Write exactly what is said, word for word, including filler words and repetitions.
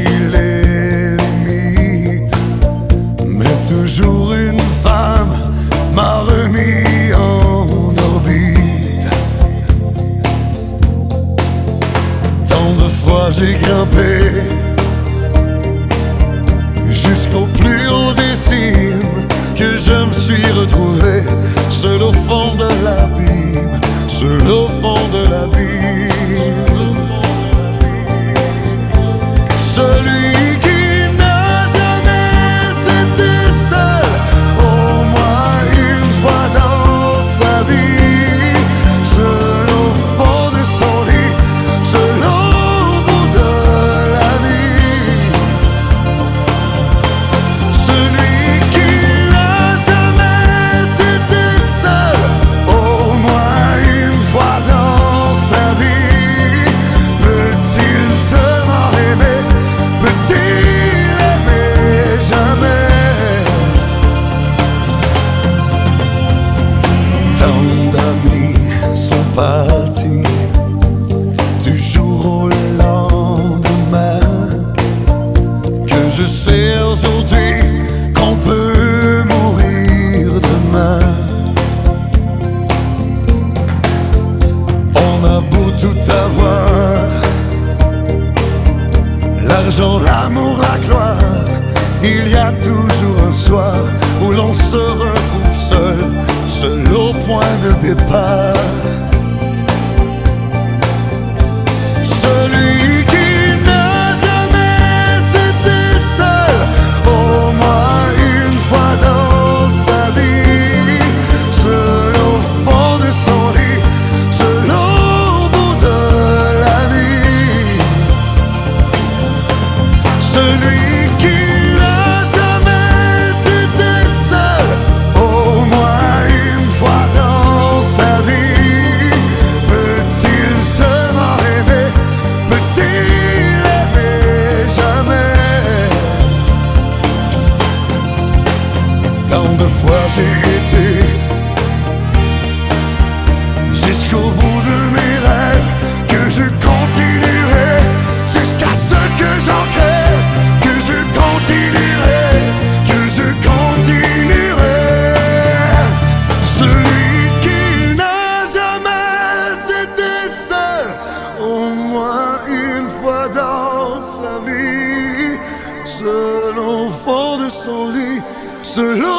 les limites, mais toujours une femme m'a remis en orbite. Tant de fois j'ai grimpé jusqu'au plus haut des cimes, que je me suis retrouvé seul au fond de l'abîme, seul au fond de l'abîme. Celui qui n'a jamais été seul, au moins une fois dans sa vie, seul au fond de son lit, seul au bout de la nuit. Celui qui n'a jamais été seul, au moins une fois dans sa vie, peut-il seulement aimer? Peut-il aimer jamais? Tant d'amis sont partis du jour au lendemain, que je sais aujourd'hui qu'on peut mourir demain. On a beau tout avoir, l'argent, l'amour, la gloire, il y a toujours un soir où l'on se retrouve seul, seul au point de départ. Celui qui n'a jamais été seul, au moins une fois dans sa vie, seul au fond de son lit, seul au bout de la nuit. Celui qui n'a jamais été seul, au moins une fois dans sa vie, peut-il seulement aimer? Peut-il aimer jamais? Tant de fois j'ai été jusqu'au bout de mes rêves, que je continuerai jusqu'à ce que j'en crève, que je continuerai, que je continuerai. Celui qui n'a jamais été seul, au moins une fois dans sa vie, seul au fond de son lit, seul au